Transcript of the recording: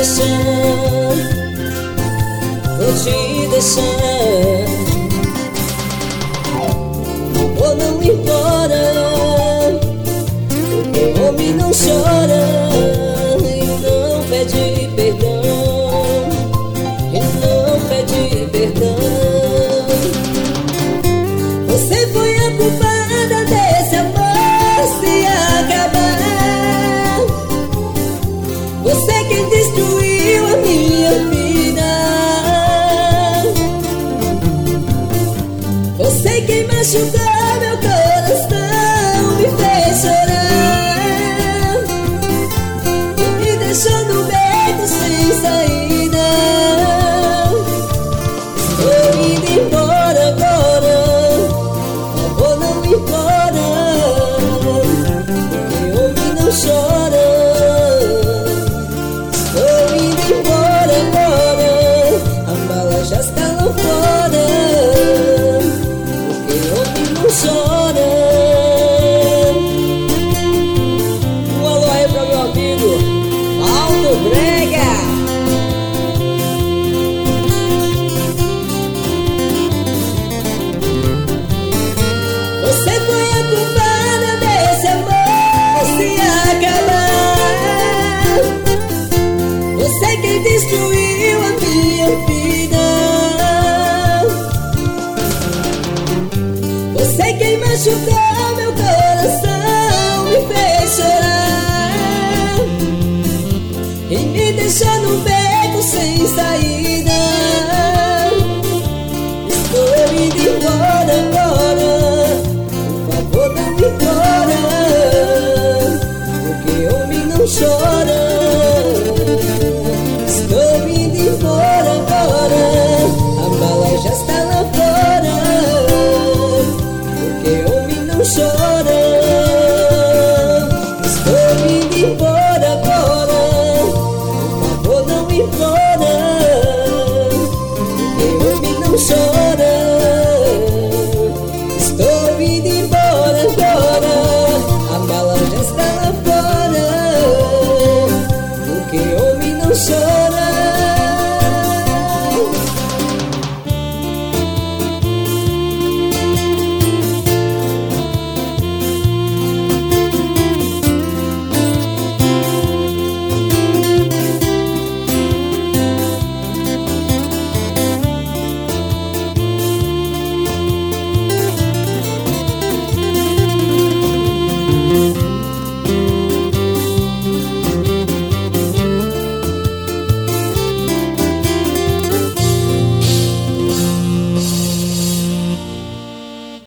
deixar, vou te deixar. Amor, não me embora, porque homem não chora e não pede perdão, e não pede perdão. Você foi a culpada desse amor se acabar. Você quem destruiu a minha vida. Você quem machucou meu coração, me fez chorar e me deixou no beco sem saída. Estou indo embora agora, amor, não me embora, porque homem não chora. Estou indo embora agora, a mala já está lá fora, porque homem não chora. Um alô aí pra meu amigo Aldo Brega. Você foi a culpada desse amor se acabar. Você quem destruiu a minha vida. Você quem machucou meu